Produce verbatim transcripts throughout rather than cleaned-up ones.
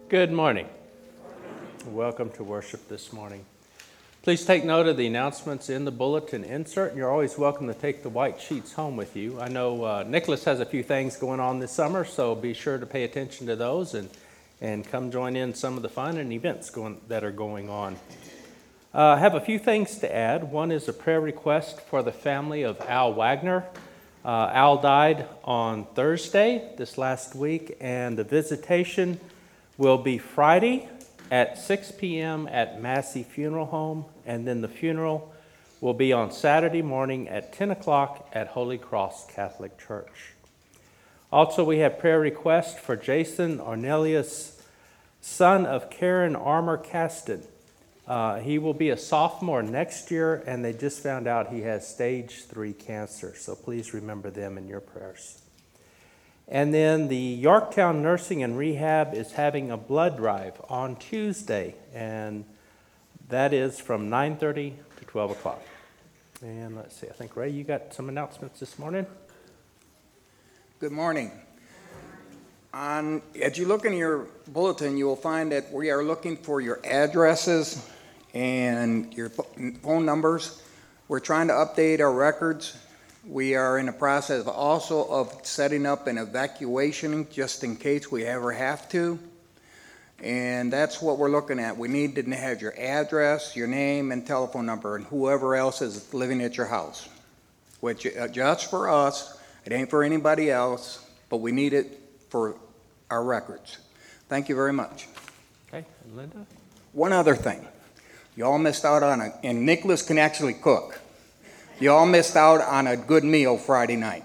Good morning. Welcome to worship this morning. Please take note of the announcements in the bulletin insert. You're always welcome to take the white sheets home with you. I know uh, Nicholas has a few things going on this summer, so be sure to pay attention to those and, and come join in some of the fun and events going, that are going on. Uh, I have a few things to add. One is a prayer request for the family of Al Wagner. Uh, Al died on Thursday this last week, and the visitation will be Friday at six p.m. at Massey Funeral Home, and then the funeral will be on Saturday morning at ten o'clock at Holy Cross Catholic Church. Also, we have prayer request for Jason Ornelius, son of Karen Armour Caston. Uh, he will be a sophomore next year, and they just found out he has stage three cancer, so please remember them in your prayers. And then the Yorktown Nursing and Rehab is having a blood drive on Tuesday, and that is from nine thirty to twelve o'clock. And let's see, I think, Ray, you got some announcements this morning? Good morning. On, as you look in your bulletin, you will find that we are looking for your addresses and your phone numbers. We're trying to update our records. We are in the process also of setting up an evacuation just in case we ever have to. And that's what we're looking at. We need to have your address, your name, and telephone number, and whoever else is living at your house. Which, uh, just for us, it ain't for anybody else, but we need it for our records. Thank you very much. Okay, and Linda? One other thing. You all missed out on a, and Nicholas can actually cook. You all missed out on a good meal Friday night.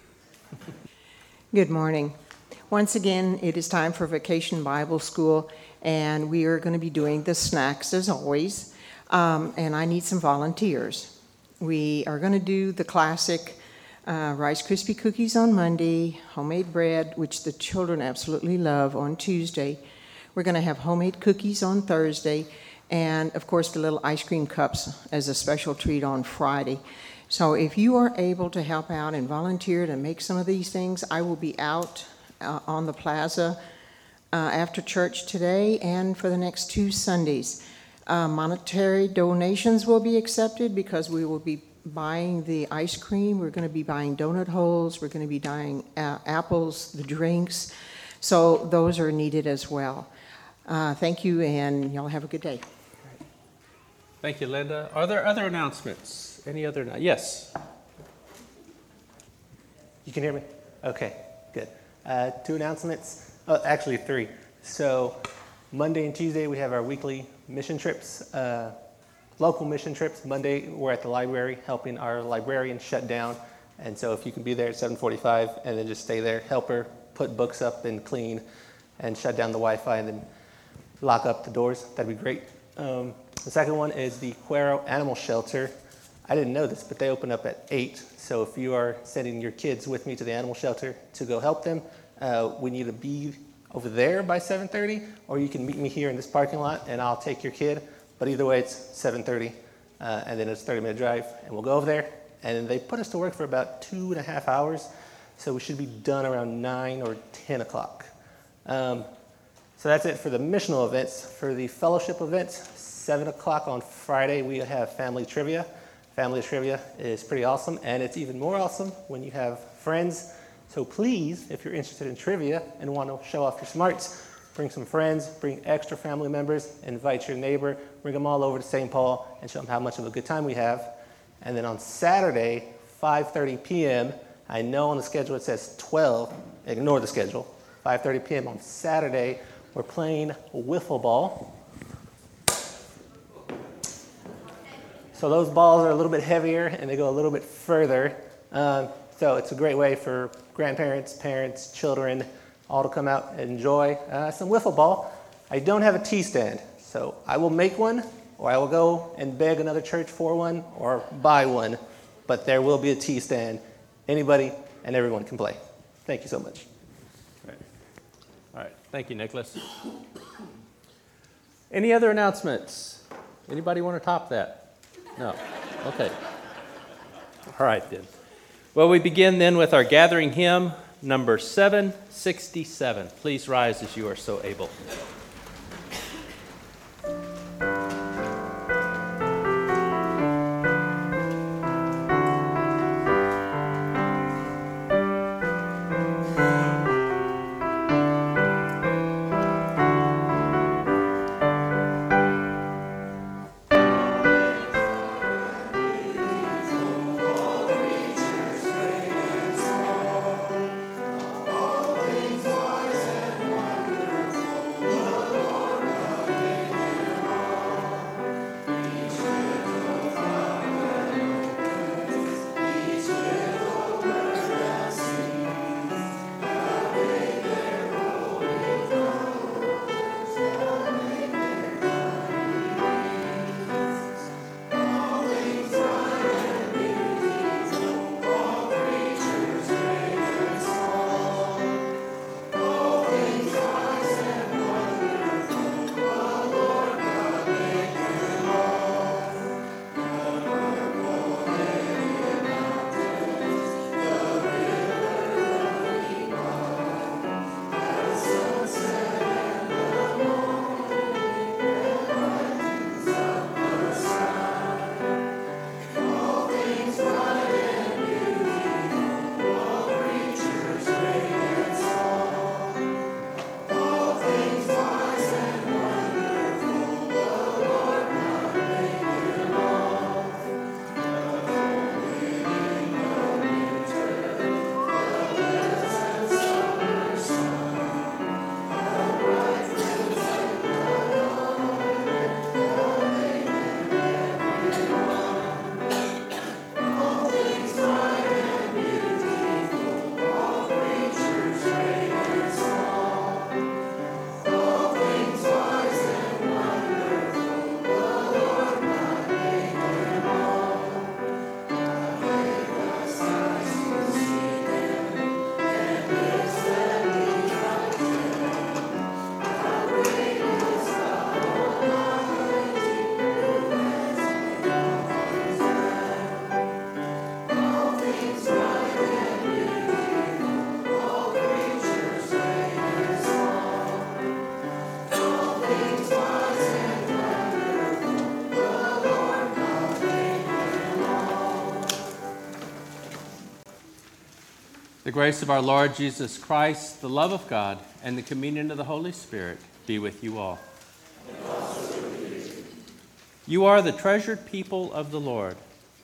Good morning. Once again, it is time for Vacation Bible School, and we are going to be doing the snacks as always, um, and I need some volunteers. We are going to do the classic uh, Rice Krispie cookies on Monday, homemade bread, which the children absolutely love, on Tuesday. We're going to have homemade cookies on Thursday, and of course the little ice cream cups as a special treat on Friday. So if you are able to help out and volunteer to make some of these things, I will be out uh, on the plaza uh, after church today and for the next two Sundays. Uh, monetary donations will be accepted because we will be buying the ice cream. We're going to be buying donut holes. We're going to be buying uh, apples, the drinks. So those are needed as well. Uh, thank you, and y'all have a good day. Thank you, Linda. Are there other announcements? Any other? Yes. You can hear me? Okay, good. Uh, two announcements. Oh, actually, three. So Monday and Tuesday, we have our weekly mission trips, uh, local mission trips. Monday, we're at the library helping our librarian shut down. And so if you can be there at seven forty-five and then just stay there, help her put books up and clean and shut down the Wi-Fi and then lock up the doors, that'd be great. Um, the second one is the Cuero Animal Shelter. I didn't know this, but they open up at eight. So if you are sending your kids with me to the animal shelter to go help them, uh, we need to be over there by seven thirty, or you can meet me here in this parking lot and I'll take your kid. But either way, it's seven thirty, uh, and then it's a thirty minute drive, and we'll go over there. And then they put us to work for about two and a half hours, so we should be done around nine or ten o'clock. Um, so that's it for the missional events. For the fellowship events, seven o'clock on Friday, we have family trivia. Family trivia is pretty awesome, and it's even more awesome when you have friends. So please, if you're interested in trivia and want to show off your smarts, bring some friends, bring extra family members, invite your neighbor, bring them all over to Saint Paul and show them how much of a good time we have. And then on Saturday, five thirty p.m., I know on the schedule it says twelve, ignore the schedule, five thirty p.m. on Saturday, we're playing wiffle ball. So those balls are a little bit heavier and they go a little bit further. Um, so it's a great way for grandparents, parents, children, all to come out and enjoy uh, some wiffle ball. I don't have a tea stand, so I will make one, or I will go and beg another church for one, or buy one. But there will be a tea stand. Anybody and everyone can play. Thank you so much. All right. All right. Thank you, Nicholas. Any other announcements? Anybody want to top that? No. Okay. All right, then. Well, we begin then with our gathering hymn, number seven sixty-seven. Please rise as you are so able. grace of our Lord Jesus Christ, the love of God, and the communion of the Holy Spirit be with you all. And also with you. You are the treasured people of the Lord.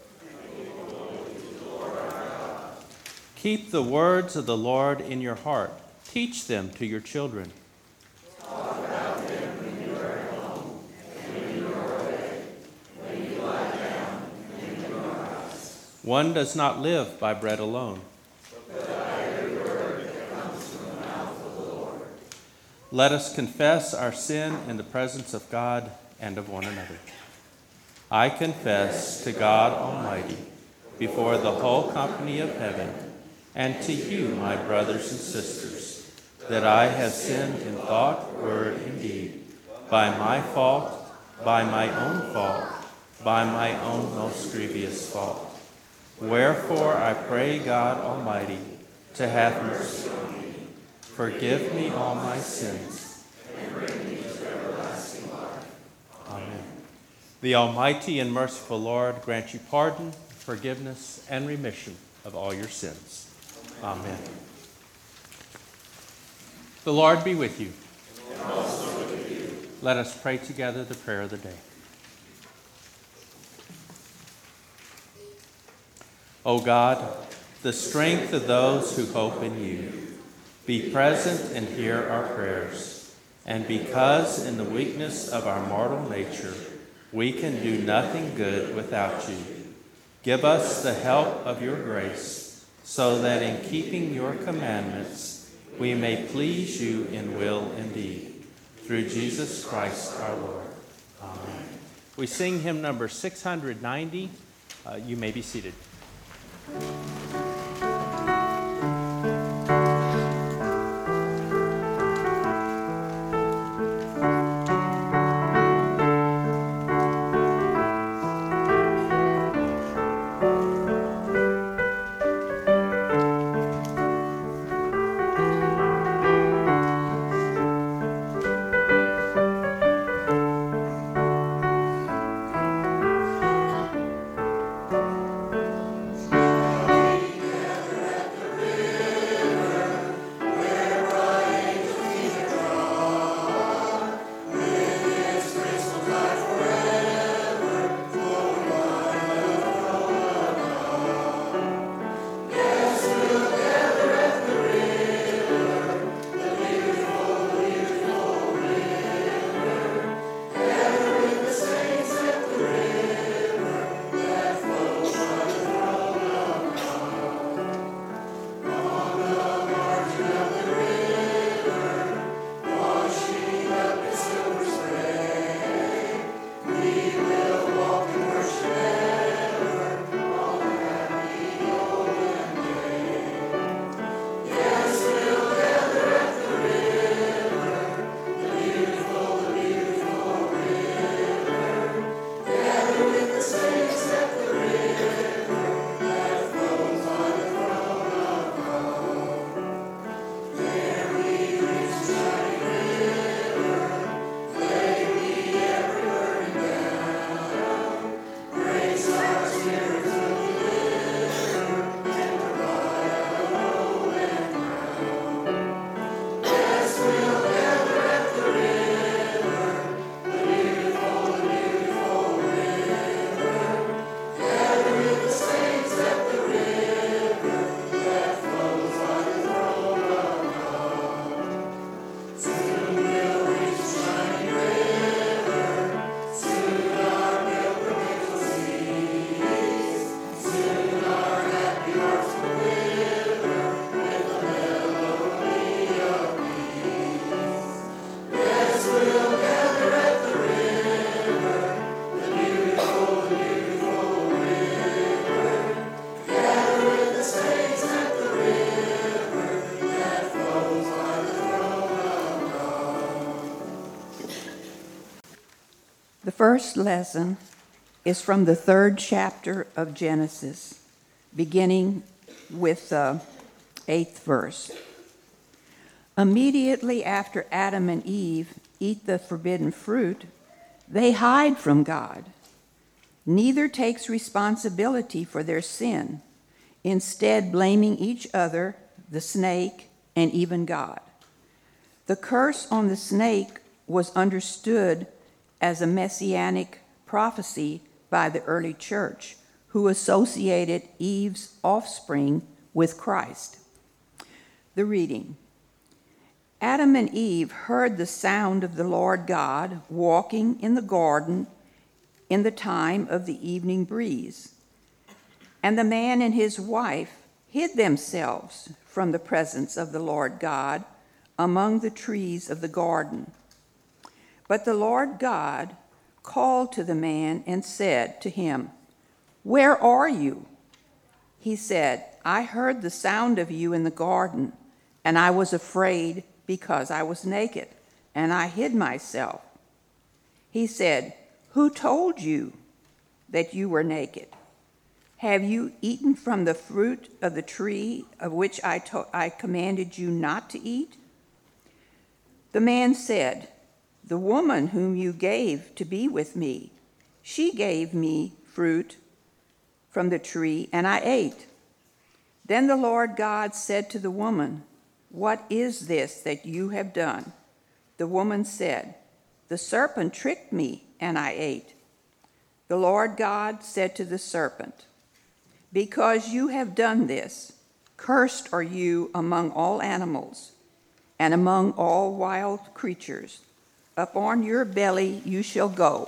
Keep the words of the Lord in your heart. Teach them to your children. Talk about them when you are at home, and when you are away, when you lie down, and when you rise. One does not live by bread alone, but by every word that comes from the mouth of the Lord. Let us confess our sin in the presence of God and of one another. I confess to God Almighty, before the whole company of heaven, and to you, my brothers and sisters, that I have sinned in thought, word, and deed, by my fault, by my own fault, by my own most grievous fault. Wherefore I pray God Almighty to have mercy on me, forgive me all my sins, and bring me to everlasting life. Amen. The Almighty and merciful Lord grant you pardon, forgiveness, and remission of all your sins. Amen. The Lord be with you. And also with you. Let us pray together the prayer of the day. O God, the strength of those who hope in you, be present and hear our prayers. And because in the weakness of our mortal nature, we can do nothing good without you, give us the help of your grace, so that in keeping your commandments, we may please you in will and deed. Through Jesus Christ our Lord. Amen. We sing hymn number six hundred ninety. Uh, you may be seated. The first lesson is from the third chapter of Genesis, beginning with the eighth verse. Immediately after Adam and Eve eat the forbidden fruit, they hide from God. Neither takes responsibility for their sin, instead blaming each other the snake, and even God. The curse on the snake was understood as a messianic prophecy by the early church, who associated Eve's offspring with Christ. The reading. Adam and Eve heard the sound of the Lord God walking in the garden in the time of the evening breeze. And the man and his wife hid themselves from the presence of the Lord God among the trees of the garden. But the Lord God called to the man and said to him, "Where are you?" He said, "I heard the sound of you in the garden, and I was afraid because I was naked, and I hid myself." He said, "Who told you that you were naked? Have you eaten from the fruit of the tree of which I, to- I commanded you not to eat?" The man said, "The woman whom you gave to be with me, she gave me fruit from the tree, and I ate." Then the Lord God said to the woman, "What is this that you have done?" The woman said, "The serpent tricked me, and I ate." The Lord God said to the serpent, "Because you have done this, cursed are you among all animals and among all wild creatures. Upon your belly you shall go,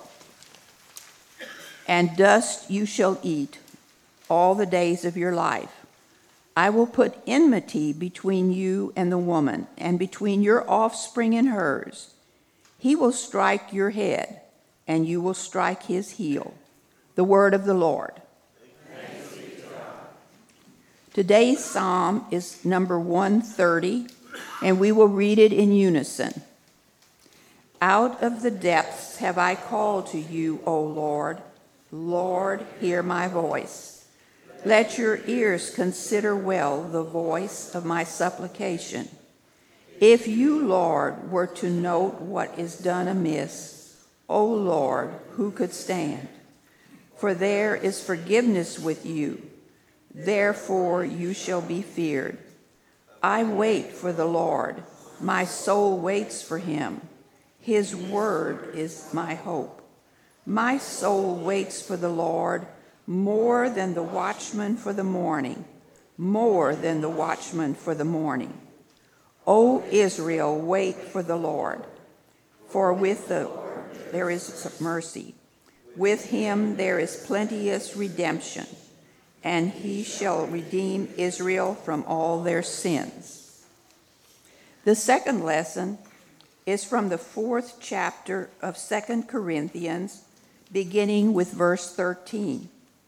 and dust you shall eat all the days of your life. I will put enmity between you and the woman, and between your offspring and hers. He will strike your head, and you will strike his heel." The word of the Lord. Thanks be to God. Today's psalm is number one thirty, and we will read it in unison. Out of the depths have I called to you, O Lord. Lord, hear my voice. Let your ears consider well the voice of my supplication. If you, Lord, were to note what is done amiss, O Lord, who could stand? For there is forgiveness with you. Therefore you shall be feared. I wait for the Lord. My soul waits for him. His word is my hope. My soul waits for the Lord more than the watchman for the morning, more than the watchman for the morning. O Israel, wait for the Lord, for with the there is mercy. With him there is plenteous redemption, and he shall redeem Israel from all their sins. The second lesson is from the fourth chapter of Second Corinthians, beginning with verse thirteen.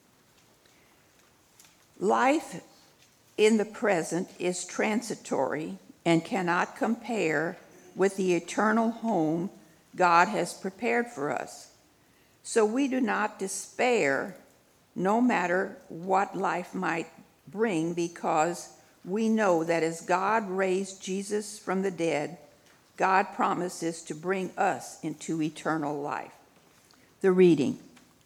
Life in the present is transitory and cannot compare with the eternal home God has prepared for us. So we do not despair, no matter what life might bring, because we know that as God raised Jesus from the dead, God promises to bring us into eternal life. The reading.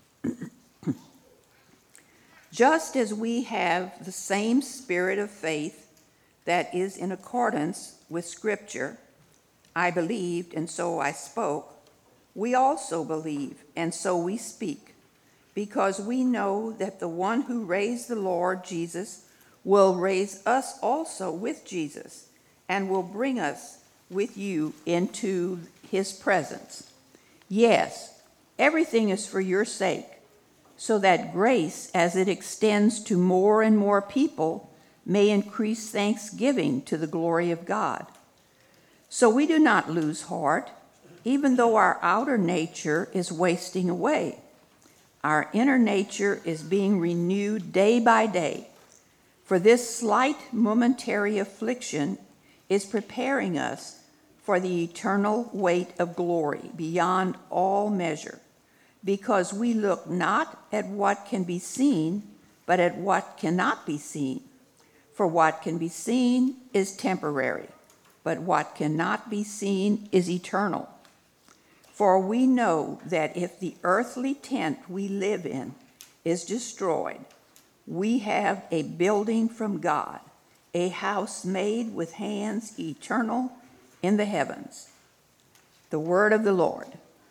Just as we have the same spirit of faith that is in accordance with Scripture, I believed and so I spoke, we also believe and so we speak, because we know that the one who raised the Lord Jesus will raise us also with Jesus and will bring us with you into his presence. Yes, everything is for your sake, so that grace, as it extends to more and more people, may increase thanksgiving to the glory of God. So we do not lose heart, even though our outer nature is wasting away. Our inner nature is being renewed day by day, for this slight momentary affliction is preparing us for the eternal weight of glory beyond all measure, because we look not at what can be seen, but at what cannot be seen. For what can be seen is temporary, but what cannot be seen is eternal. For we know that if the earthly tent we live in is destroyed, we have a building from God, a house made with hands, eternal in the heavens. The word of the Lord.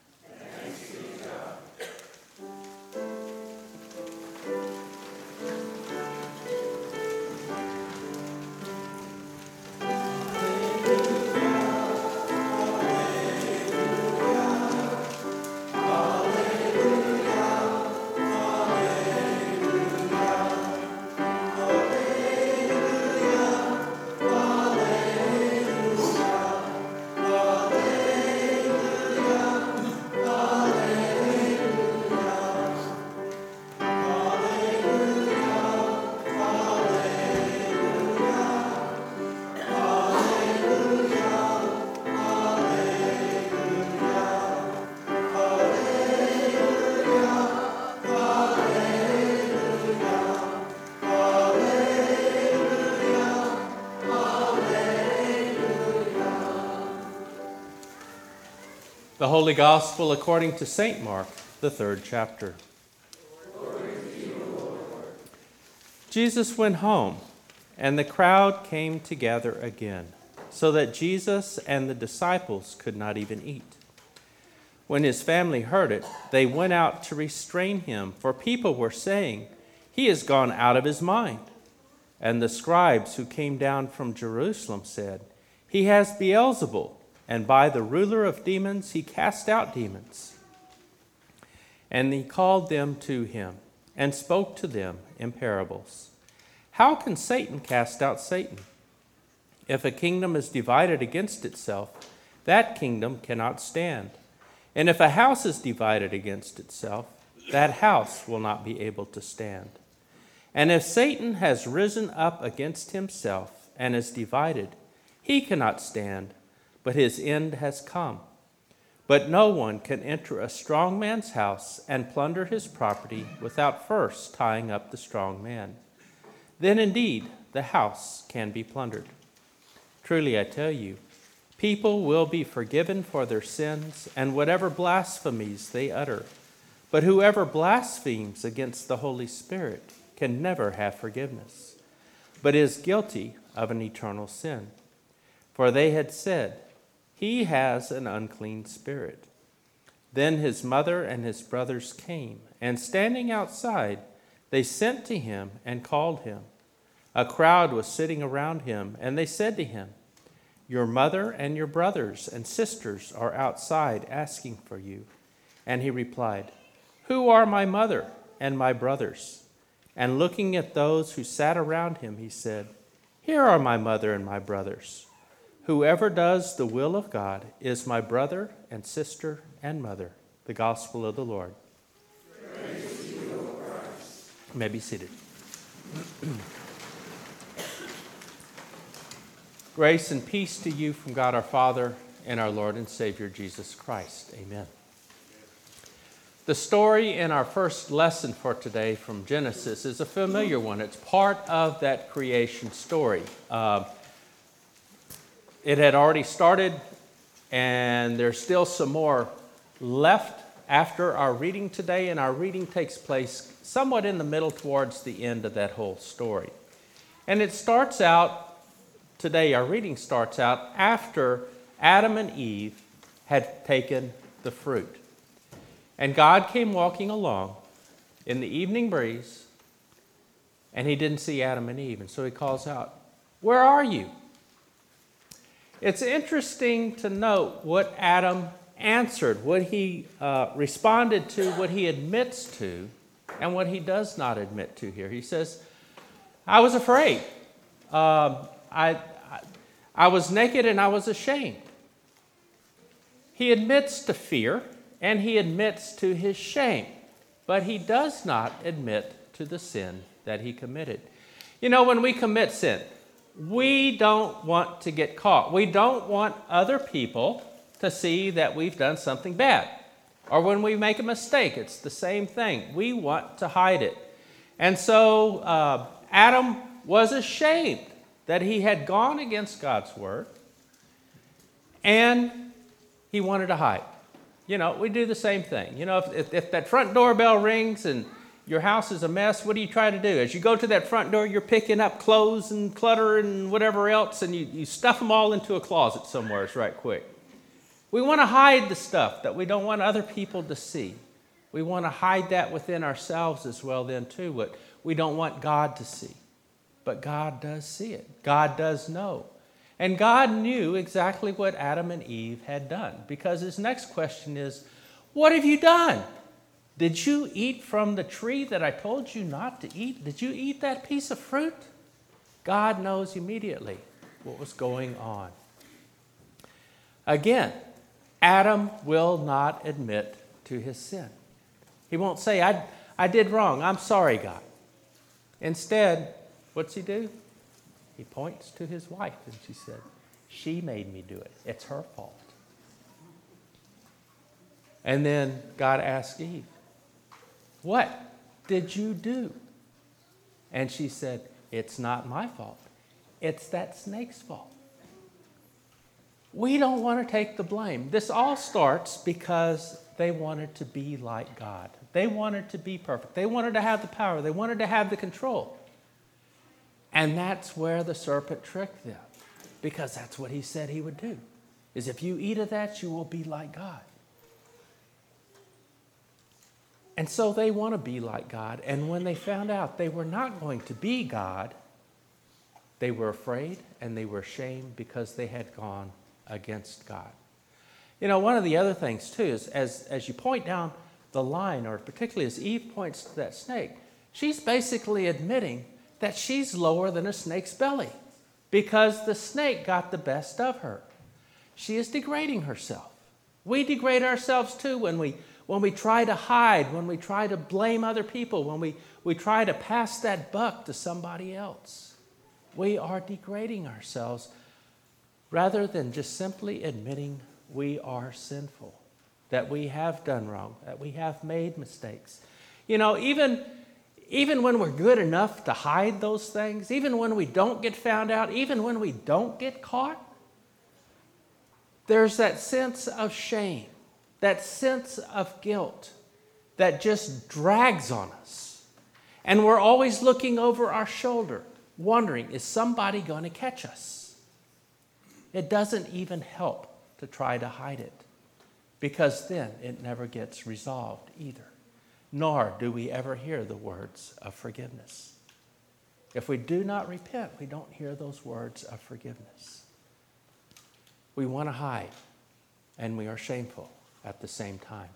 The Holy Gospel according to Saint Mark, the third chapter. Jesus went home, and the crowd came together again, so that Jesus and the disciples could not even eat. When his family heard it, they went out to restrain him, for people were saying, "He has gone out of his mind." And the scribes who came down from Jerusalem said, "He has Beelzebul, and by the ruler of demons he cast out demons." And he called them to him and spoke to them in parables. "How can Satan cast out Satan? If a kingdom is divided against itself, that kingdom cannot stand. And if a house is divided against itself, that house will not be able to stand. And if Satan has risen up against himself and is divided, he cannot stand, but his end has come. But no one can enter a strong man's house and plunder his property without first tying up the strong man. Then indeed the house can be plundered. Truly I tell you, people will be forgiven for their sins and whatever blasphemies they utter. But whoever blasphemes against the Holy Spirit can never have forgiveness, but is guilty of an eternal sin. For they had said, 'He has an unclean spirit.' Then his mother and his brothers came, and standing outside, they sent to him and called him. A crowd was sitting around him, and they said to him, 'Your mother and your brothers and sisters are outside asking for you.' And he replied, 'Who are my mother and my brothers?' And looking at those who sat around him, he said, 'Here are my mother and my brothers. Whoever does the will of God is my brother and sister and mother.'" The gospel of the Lord. Praise to you, O Christ. You may be seated. Grace and peace to you from God our Father and our Lord and Savior Jesus Christ. Amen. The story in our first lesson for today from Genesis is a familiar one. It's part of that creation story. Uh, It had already started, and there's still some more left after our reading today, and our reading takes place somewhat in the middle towards the end of that whole story. And it starts out, today our reading starts out after Adam and Eve had taken the fruit. And God came walking along in the evening breeze, and he didn't see Adam and Eve, and so he calls out, "Where are you?" It's interesting to note what Adam answered, what he uh, responded to, what he admits to, and what he does not admit to here. He says, "I was afraid. Uh, I, I, I was naked and I was ashamed." He admits to fear and he admits to his shame, but he does not admit to the sin that he committed. You know, when we commit sin, we don't want to get caught. We don't want other people to see that we've done something bad. Or when we make a mistake, it's the same thing. We want to hide it. And so uh, Adam was ashamed that he had gone against God's word, and he wanted to hide. You know, we do the same thing. You know, if, if, if that front doorbell rings and Your house is a mess. What do you try to do? As you go to that front door, you're picking up clothes and clutter and whatever else, and you, you stuff them all into a closet somewhere right quick. We want to hide the stuff that we don't want other people to see. We want to hide that within ourselves as well then too, what we don't want God to see. But God does see it. God does know. And God knew exactly what Adam and Eve had done, because his next question is, what have you done? Did you eat from the tree that I told you not to eat? Did you eat that piece of fruit? God knows immediately what was going on. Again, Adam will not admit to his sin. He won't say, I, I did wrong. I'm sorry, God. Instead, what's he do? He points to his wife and she said, she made me do it. It's her fault. And then God asked Eve, what did you do? And she said, it's not my fault. It's that snake's fault. We don't want to take the blame. This all starts because they wanted to be like God. They wanted to be perfect. They wanted to have the power. They wanted to have the control. And that's where the serpent tricked them, because that's what he said he would do, is if you eat of that, you will be like God. And so they want to be like God. And when they found out they were not going to be God, they were afraid and they were ashamed because they had gone against God. You know, one of the other things too is as, as you point down the line, or particularly as Eve points to that snake, she's basically admitting that she's lower than a snake's belly because the snake got the best of her. She is degrading herself. We degrade ourselves too when we when we try to hide, when we try to blame other people, when we, we try to pass that buck to somebody else. We are degrading ourselves rather than just simply admitting we are sinful, that we have done wrong, that we have made mistakes. You know, even, even when we're good enough to hide those things, even when we don't get found out, even when we don't get caught, there's that sense of shame, that sense of guilt that just drags on us. And we're always looking over our shoulder, wondering, is somebody going to catch us? It doesn't even help to try to hide it, because then it never gets resolved either. Nor do we ever hear the words of forgiveness. If we do not repent, we don't hear those words of forgiveness. We want to hide, and we are shameful at the same time.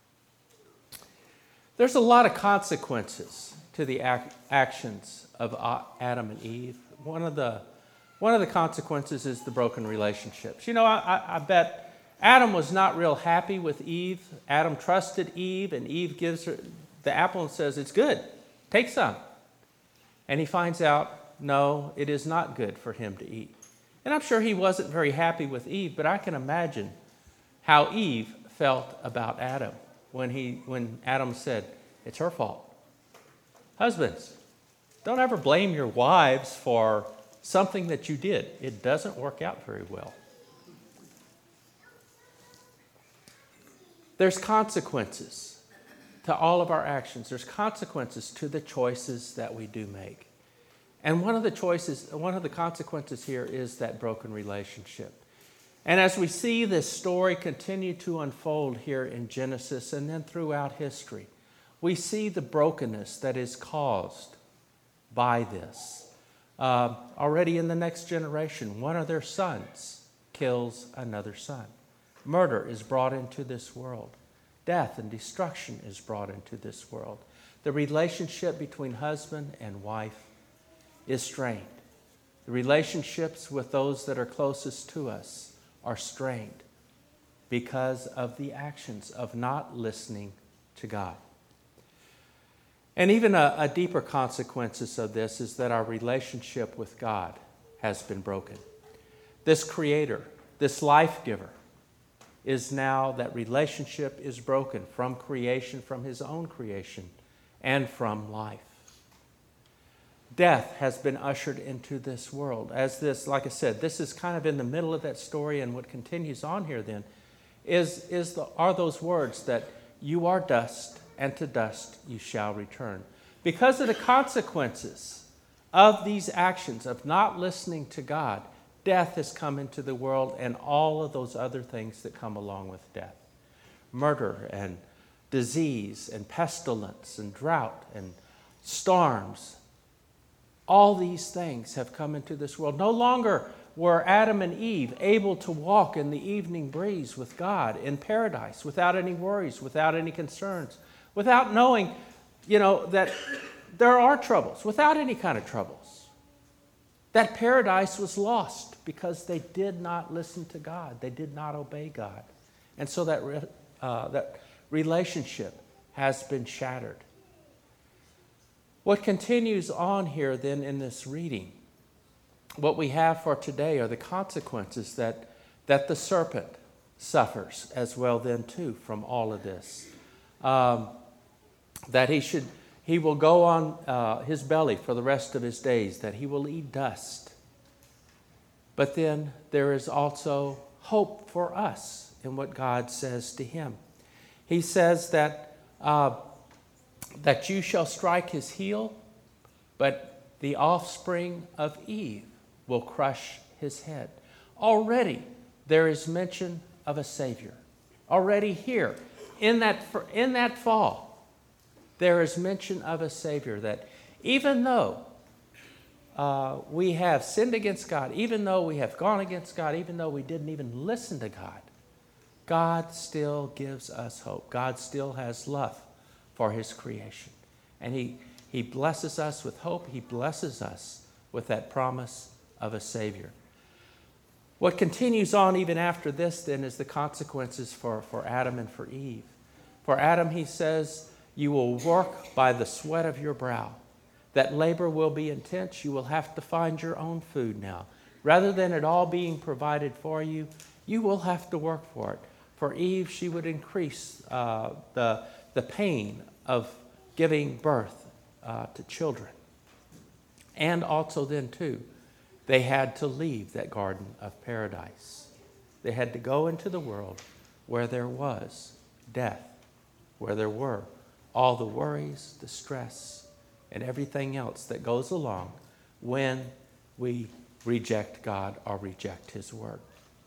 There's a lot of consequences to the ac- actions of Adam and Eve. One of the one of the consequences is the broken relationships. You know, I, I, I bet Adam was not real happy with Eve. Adam trusted Eve, and Eve gives her the apple and says, it's good, take some. And he finds out, no, it is not good for him to eat. And I'm sure he wasn't very happy with Eve, but I can imagine how Eve felt about Adam when he when Adam said, it's her fault. Husbands, don't ever blame your wives for something that you did. It doesn't work out very well. There's consequences to all of our actions. There's consequences to the choices that we do make. And one of the choices, one of the consequences here is that broken relationship. And as we see this story continue to unfold here in Genesis and then throughout history, we see the brokenness that is caused by this. Uh, already in the next generation, one of their sons kills another son. Murder is brought into this world. Death and destruction is brought into this world. The relationship between husband and wife is strained. The relationships with those that are closest to us are strained because of the actions of not listening to God. And even a, a deeper consequences of this is that our relationship with God has been broken. This creator, this life giver, is now, that relationship is broken from creation, from his own creation, and from life. Death has been ushered into this world. As this, like I said, this is kind of in the middle of that story, and what continues on here then is, is the, are those words that you are dust and to dust you shall return. Because of the consequences of these actions, of not listening to God, death has come into the world and all of those other things that come along with death. Murder and disease and pestilence and drought and storms. All these things have come into this world. No longer were Adam and Eve able to walk in the evening breeze with God in paradise without any worries, without any concerns, without knowing, you know, that there are troubles, without any kind of troubles. That paradise was lost because they did not listen to God. They did not obey God. And so that, uh, that relationship has been shattered. What continues on here then in this reading, what we have for today are the consequences that, that the serpent suffers as well then too from all of this. Um, that he should, he will go on uh, his belly for the rest of his days, that he will eat dust. But then there is also hope for us in what God says to him. He says that, uh, that you shall strike his heel, but the offspring of Eve will crush his head. Already there is mention of a Savior. Already here, in that, in that fall, there is mention of a Savior, that even though uh, we have sinned against God, even though we have gone against God, even though we didn't even listen to God, God still gives us hope. God still has love for his creation. And he, he blesses us with hope. He blesses us with that promise of a Savior. What continues on even after this then is the consequences for, for Adam and for Eve. For Adam, he says, you will work by the sweat of your brow. That labor will be intense. You will have to find your own food now. Rather than it all being provided for you, you will have to work for it. For Eve, she would increase uh, the, the pain of giving birth uh, to children. And also then too, they had to leave that garden of paradise. They had to go into the world where there was death, where there were all the worries, the stress, and everything else that goes along when we reject God or reject his word.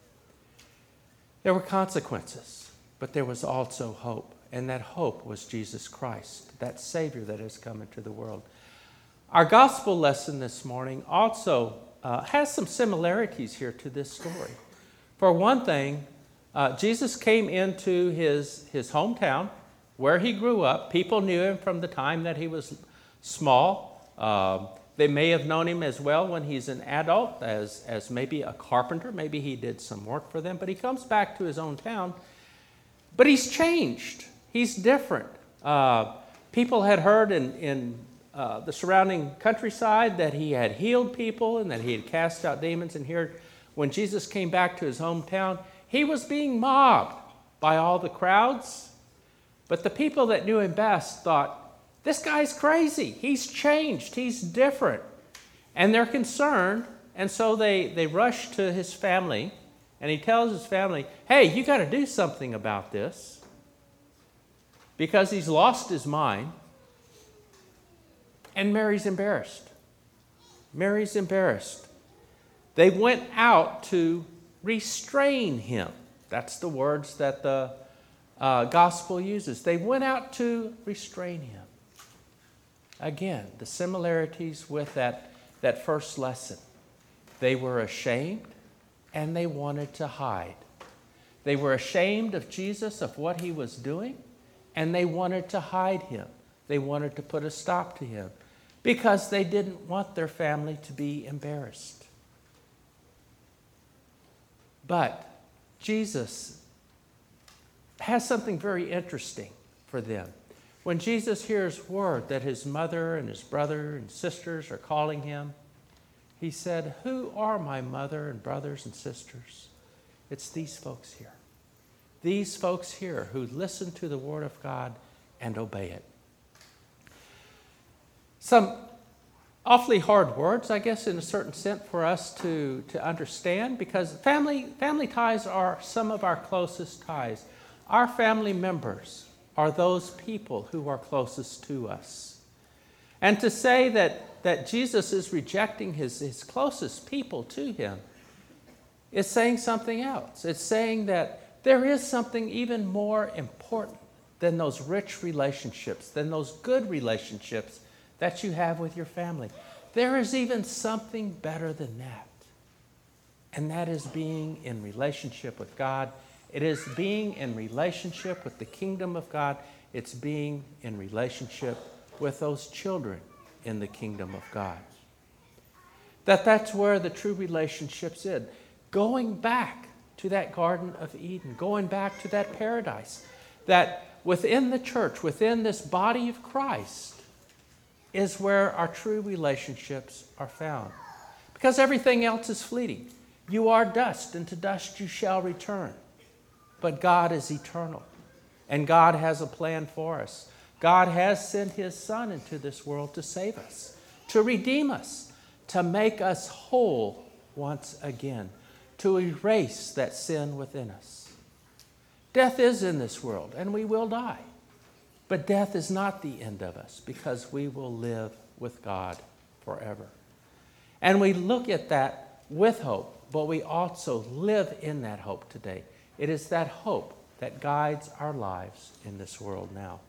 There were consequences, but there was also hope. And that hope was Jesus Christ, that Savior that has come into the world. Our gospel lesson this morning also uh, has some similarities here to this story. For one thing, uh, Jesus came into his, his hometown where he grew up. People knew him from the time that he was small. Uh, they may have known him as well when he's an adult, as, as maybe a carpenter. Maybe he did some work for them. But he comes back to his own town. But he's changed. He's different. Uh, people had heard in, in uh, the surrounding countryside that he had healed people and that he had cast out demons. And here, when Jesus came back to his hometown, he was being mobbed by all the crowds. But the people that knew him best thought, this guy's crazy. He's changed. He's different. And they're concerned. And so they, they rush to his family. And he tells his family, hey, you got to do something about this. Because he's lost his mind. And Mary's embarrassed. Mary's embarrassed. They went out to restrain him. That's the words that the uh, gospel uses. They went out to restrain him. Again, the similarities with that, that first lesson. They were ashamed and they wanted to hide. They were ashamed of Jesus, of what he was doing, and they wanted to hide him. They wanted to put a stop to him because they didn't want their family to be embarrassed. But Jesus has something very interesting for them. When Jesus hears word that his mother and his brother and sisters are calling him, he said, who are my mother and brothers and sisters? It's these folks here. These folks here who listen to the word of God and obey it. Some awfully hard words, I guess, in a certain sense for us to, to understand, because family, family ties are some of our closest ties. Our family members are those people who are closest to us. And to say that, that Jesus is rejecting his, his closest people to him is saying something else. It's saying that there is something even more important than those rich relationships, than those good relationships that you have with your family. There is even something better than that. And that is being in relationship with God. It is being in relationship with the kingdom of God. It's being in relationship with those children in the kingdom of God. That that's where the true relationship's in. Going back to that Garden of Eden, going back to that paradise, that within the church, within this body of Christ, is where our true relationships are found. Because everything else is fleeting. You are dust, and to dust you shall return. But God is eternal, and God has a plan for us. God has sent his Son into this world to save us, to redeem us, to make us whole once again, to erase that sin within us. Death is in this world, and we will die. But death is not the end of us, because we will live with God forever. And we look at that with hope, but we also live in that hope today. It is that hope that guides our lives in this world now.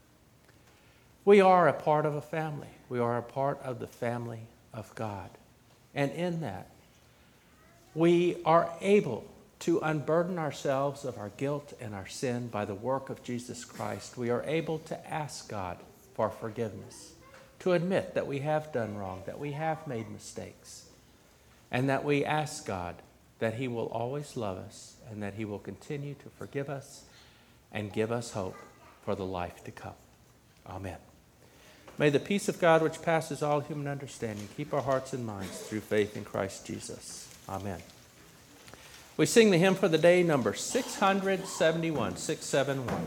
We are a part of a family. We are a part of the family of God. And in that, we are able to unburden ourselves of our guilt and our sin by the work of Jesus Christ. We are able to ask God for forgiveness, to admit that we have done wrong, that we have made mistakes, and that we ask God that he will always love us and that he will continue to forgive us and give us hope for the life to come. Amen. May the peace of God, which passes all human understanding, keep our hearts and minds through faith in Christ Jesus. Amen. We sing the hymn for the day, number six seventy-one, six seventy-one.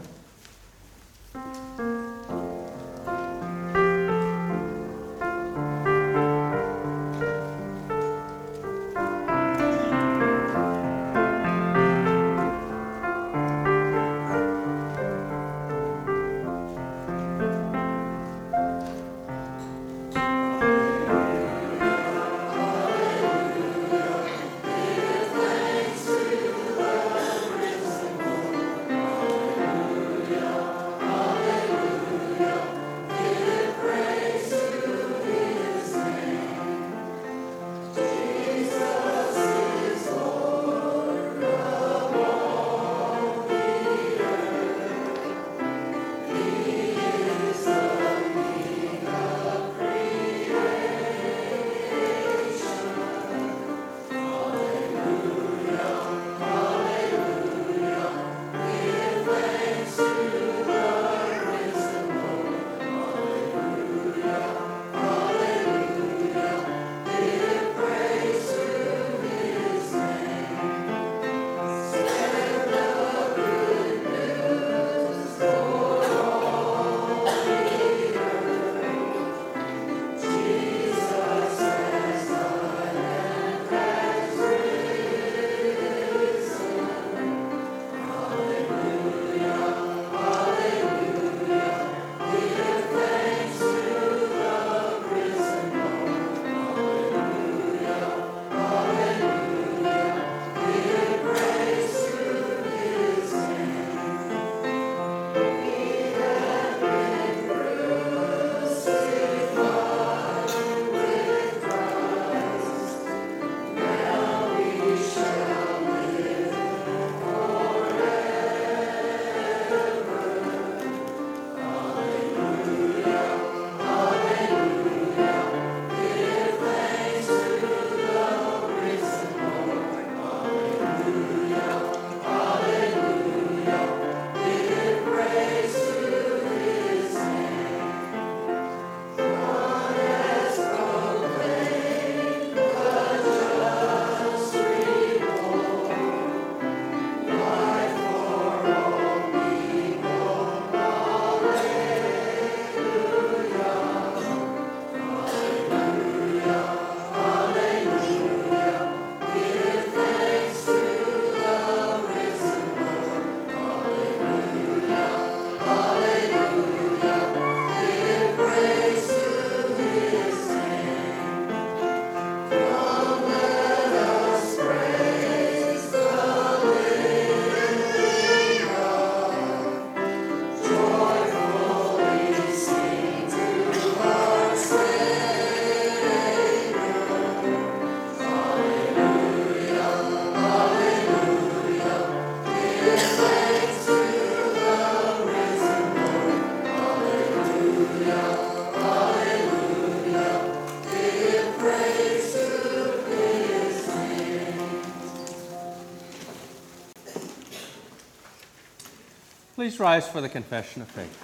Please rise for the confession of faith.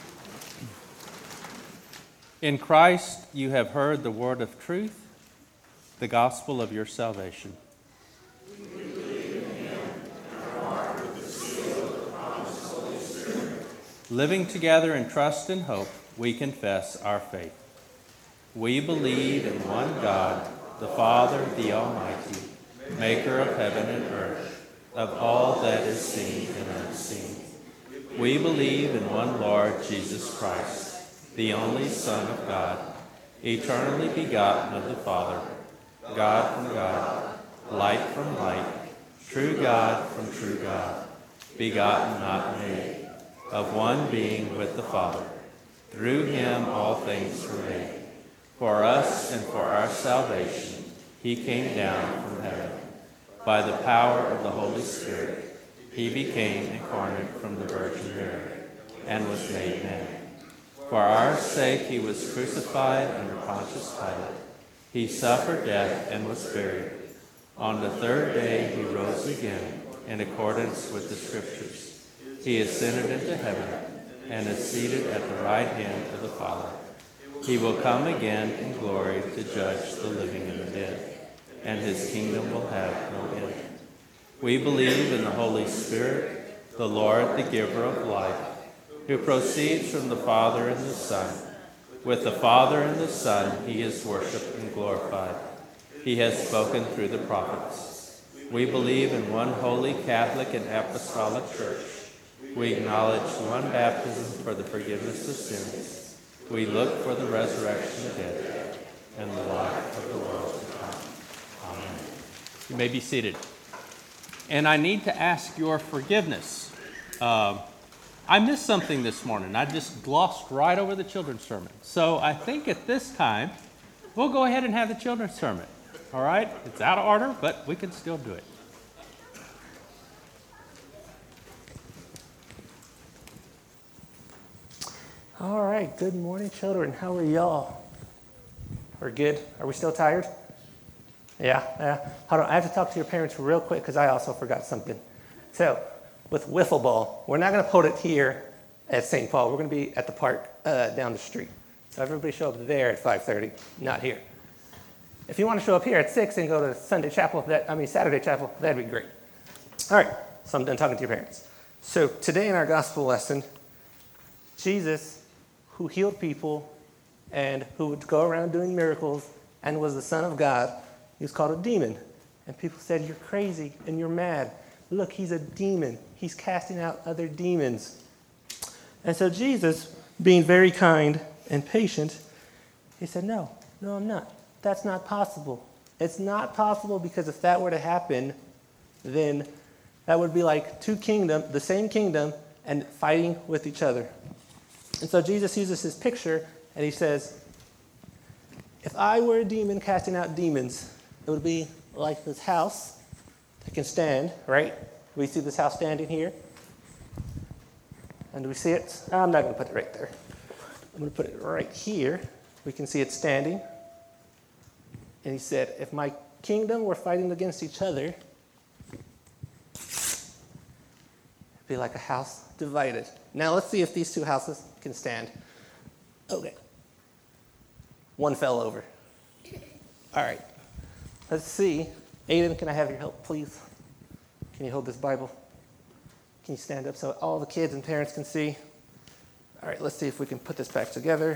In Christ you have heard the word of truth, the gospel of your salvation. Living together in trust and hope, we confess our faith. We believe in one God, the Father, the Almighty, maker of heaven and earth, of all that is seen and unseen. We believe in one Lord Jesus Christ, the only Son of God, eternally begotten of the Father, God from God, light from light, true God from true God, begotten, not made, of one being with the Father. Through him all things were made. For us and for our salvation, he came down from heaven. By the power of the Holy Spirit, he became incarnate from the Virgin Mary and was made man. For our sake he was crucified under Pontius Pilate. He suffered death and was buried. On the third day he rose again in accordance with the Scriptures. He ascended into heaven and is seated at the right hand of the Father. He will come again in glory to judge the living and the dead, and his kingdom will have no end. We believe in the Holy Spirit, the Lord, the giver of life, who proceeds from the Father and the Son. With the Father and the Son he is worshipped and glorified. He has spoken through the prophets. We believe in one holy Catholic and Apostolic Church. We acknowledge one baptism for the forgiveness of sins. We look for the resurrection of the dead and the life of the world to come. Amen. You may be seated. And I need to ask your forgiveness. Uh, I missed something this morning. I just glossed right over the children's sermon. So I think at this time, we'll go ahead and have the children's sermon. All right? It's out of order, but we can still do it. All right, good morning, children. How are y'all? We're good. Are we still tired? Yeah, yeah. Hold on, I have to talk to your parents real quick because I also forgot something. So, with wiffle ball, we're not going to put it here at Saint Paul. We're going to be at the park uh, down the street. So everybody show up there at five thirty, not here. If you want to show up here at six and go to Sunday chapel, that I mean Saturday chapel, that'd be great. All right, so I'm done talking to your parents. So today in our gospel lesson, Jesus, who healed people and who would go around doing miracles and was the Son of God, he was called a demon. And people said, you're crazy and you're mad. Look, he's a demon. He's casting out other demons. And so Jesus, being very kind and patient, he said, no, no, I'm not. That's not possible. It's not possible because if that were to happen, then that would be like two kingdoms, the same kingdom, and fighting with each other. And so Jesus uses his picture, and he says, if I were a demon casting out demons, it would be like this house that can stand, right? We see this house standing here. And do we see it? I'm not going to put it right there. I'm going to put it right here. We can see it standing. And he said, if my kingdom were fighting against each other, it'd be like a house divided. Now let's see if these two houses can stand. Okay. One fell over. All right. Let's see. Aiden, can I have your help, please? Can you hold this Bible? Can you stand up so all the kids and parents can see? All right, let's see if we can put this back together.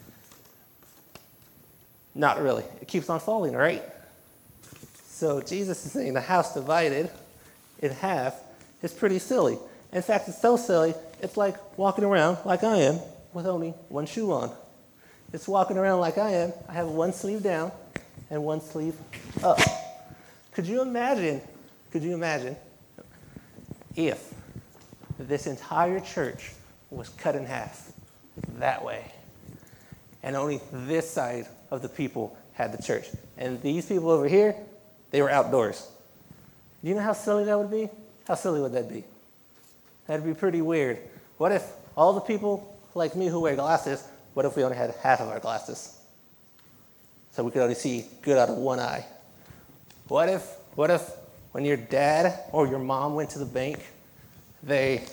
Not really. It keeps on falling, right? So Jesus is saying the house divided in half is pretty silly. In fact, it's so silly, it's like walking around like I am with only one shoe on. It's walking around like I am. I have one sleeve down and one sleeve up. Could you imagine, could you imagine if this entire church was cut in half that way and only this side of the people had the church and these people over here, they were outdoors? Do you know how silly that would be? How silly would that be? That'd be pretty weird. What if all the people like me who wear glasses, what if we only had half of our glasses? So we could only see good out of one eye. What if, what if when your dad or your mom went to the bank, they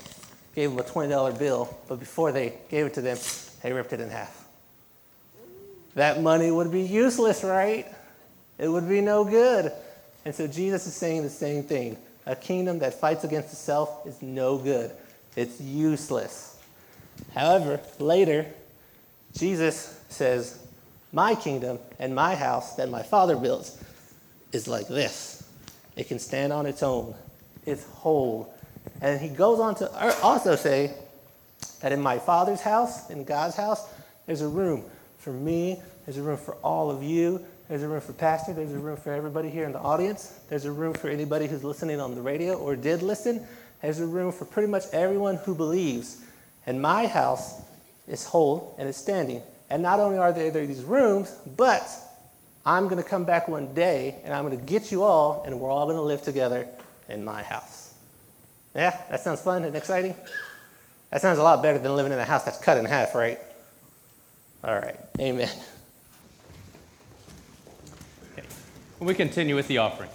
gave them a twenty dollar bill, but before they gave it to them, they ripped it in half. That money would be useless, right? It would be no good. And so Jesus is saying the same thing. A kingdom that fights against itself is no good. It's useless. However, later, Jesus says, my kingdom and my house that my Father builds is like this. It can stand on its own. It's whole. And he goes on to also say that in my Father's house, in God's house, there's a room for me, there's a room for all of you, there's a room for Pastor, there's a room for everybody here in the audience, there's a room for anybody who's listening on the radio or did listen, there's a room for pretty much everyone who believes. And my house is whole and it's standing. And not only are there these rooms, but I'm going to come back one day and I'm going to get you all and we're all going to live together in my house. Yeah, that sounds fun and exciting. That sounds a lot better than living in a house that's cut in half, right? All right, amen. Okay. We continue with the offering.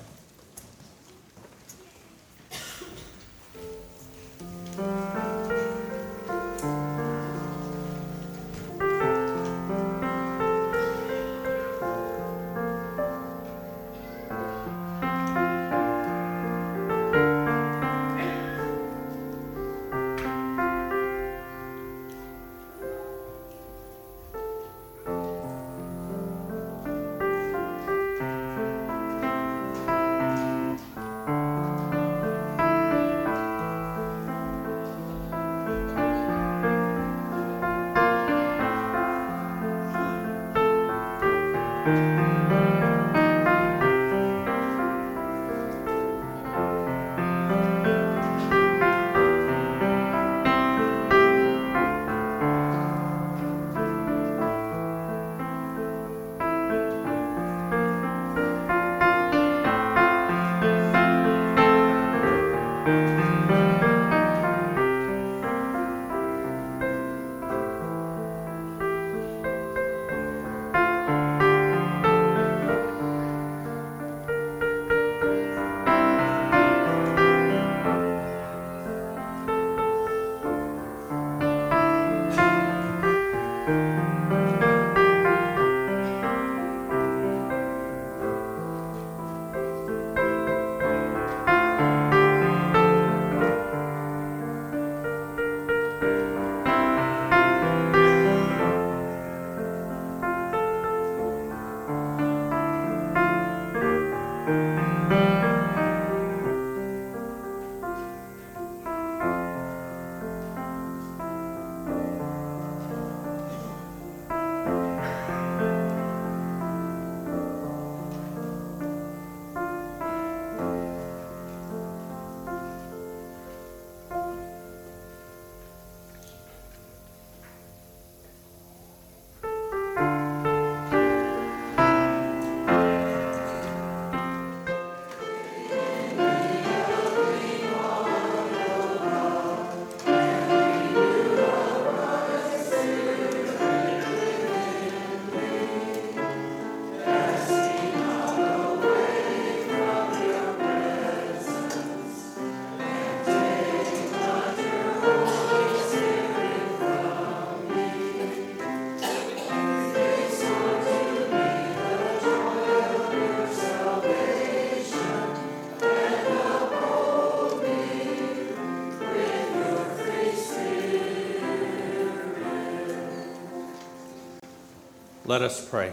Let us pray.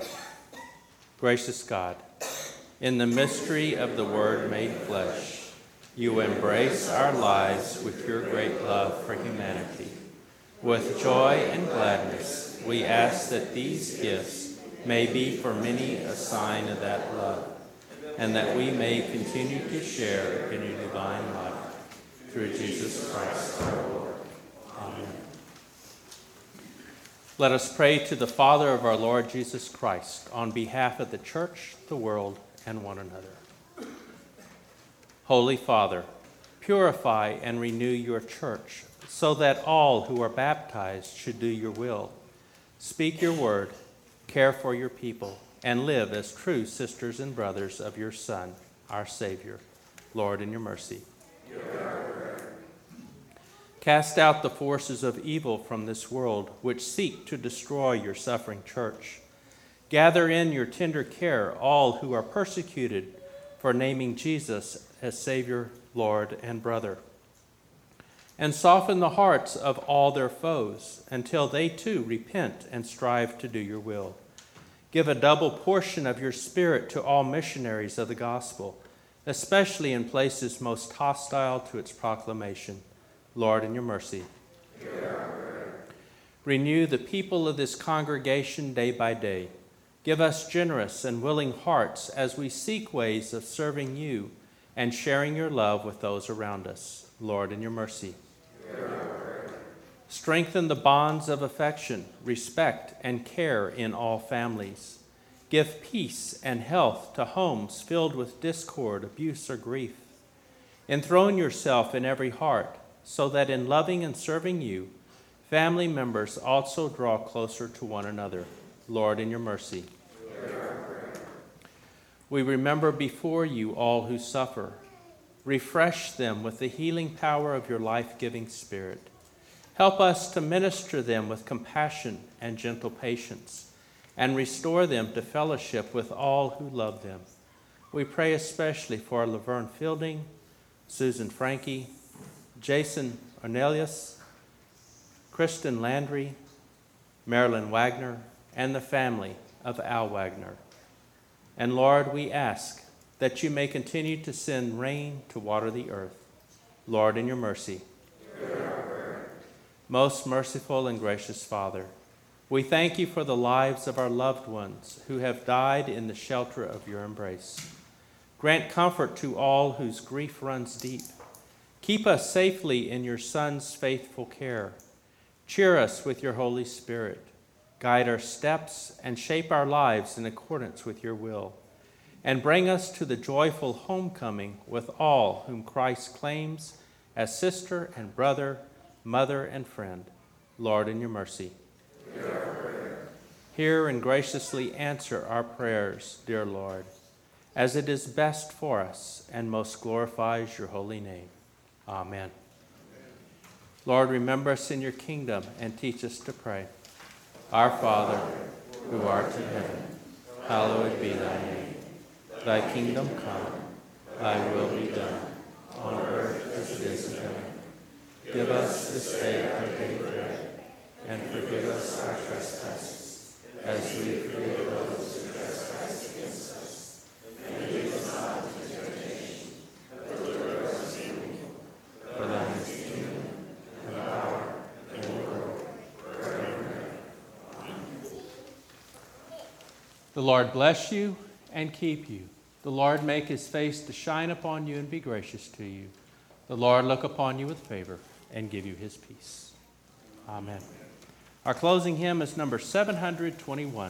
Gracious God, in the mystery of the Word made flesh, you embrace our lives with your great love for humanity. With joy and gladness, we ask that these gifts may be for many a sign of that love, and that we may continue to share in your divine life. Through Jesus Christ our Lord. Amen. Let us pray to the Father of our Lord Jesus Christ on behalf of the church, the world, and one another. Holy Father, purify and renew your church so that all who are baptized should do your will. Speak your word, care for your people, and live as true sisters and brothers of your Son, our Savior. Lord, in your mercy. Cast out the forces of evil from this world, which seek to destroy your suffering church. Gather in your tender care all who are persecuted for naming Jesus as Savior, Lord, and brother. And soften the hearts of all their foes until they too repent and strive to do your will. Give a double portion of your Spirit to all missionaries of the gospel, especially in places most hostile to its proclamation. Lord, in your mercy. Renew the people of this congregation day by day. Give us generous and willing hearts as we seek ways of serving you and sharing your love with those around us. Lord, in your mercy. Strengthen the bonds of affection, respect, and care in all families. Give peace and health to homes filled with discord, abuse, or grief. Enthrone yourself in every heart, so that in loving and serving you, family members also draw closer to one another. Lord, in your mercy. We remember before you all who suffer. Refresh them with the healing power of your life-giving Spirit. Help us to minister them with compassion and gentle patience, and restore them to fellowship with all who love them. We pray especially for Laverne Fielding, Susan Frankie, Jason Ornelius, Kristen Landry, Marilyn Wagner, and the family of Al Wagner. And Lord, we ask that you may continue to send rain to water the earth. Lord, in your mercy. Most merciful and gracious Father, we thank you for the lives of our loved ones who have died in the shelter of your embrace. Grant comfort to all whose grief runs deep. Keep us safely in your Son's faithful care. Cheer us with your Holy Spirit. Guide our steps and shape our lives in accordance with your will. And bring us to the joyful homecoming with all whom Christ claims as sister and brother, mother and friend. Lord, in your mercy. Hear and graciously answer our prayers, dear Lord, as it is best for us and most glorifies your holy name. Amen. Lord, remember us in your kingdom and teach us to pray. Our Father, who art in heaven, hallowed be thy name. Thy kingdom come, thy will be done, on earth as it is in heaven. Give us this day our daily bread, and forgive us our trespasses, as we forgive those who trespass against us. And lead us not into temptation, but deliver us from evil. For thine is the kingdom, and the power, and the glory, forever and ever. Amen. The Lord bless you and keep you. The Lord make his face to shine upon you and be gracious to you. The Lord look upon you with favor and give you his peace. Amen. Our closing hymn is number seven hundred twenty-one.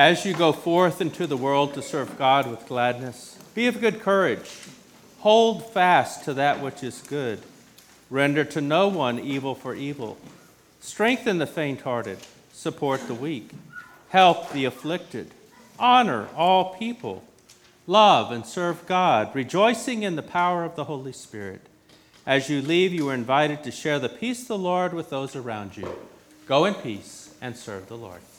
As you go forth into the world to serve God with gladness, be of good courage. Hold fast to that which is good. Render to no one evil for evil. Strengthen the faint-hearted. Support the weak. Help the afflicted. Honor all people. Love and serve God, rejoicing in the power of the Holy Spirit. As you leave, you are invited to share the peace of the Lord with those around you. Go in peace and serve the Lord.